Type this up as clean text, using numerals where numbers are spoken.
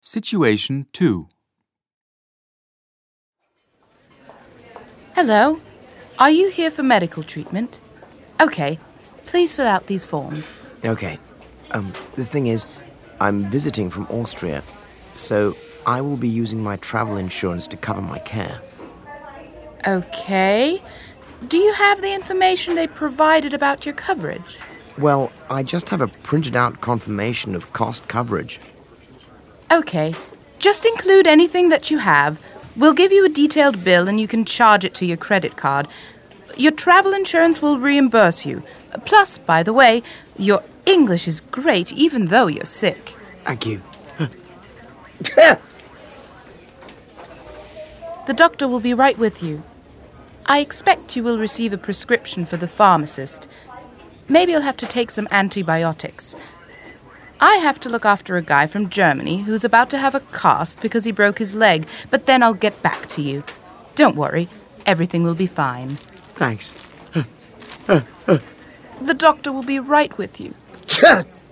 Situation 2. Hello. Are you here for medical treatment? Okay. Please fill out these forms. Okay. The thing is, I'm visiting from Austria, so I will be using my travel insurance to cover my care. Okay. Do you have the information they provided about your coverage? Well, I just have a printed out confirmation of cost coverage. Okay. Just include anything that you have. We'll give you a detailed bill and you can charge it to your credit card. Your travel insurance will reimburse you. Plus, by the way, your English is great even though you're sick. Thank you. The doctor will be right with you. I expect you will receive a prescription for the pharmacist. Maybe you'll have to take some antibiotics. I have to look after a guy from Germany who's about to have a cast because he broke his leg, but then I'll get back to you. Don't worry, everything will be fine. Thanks. The doctor will be right with you.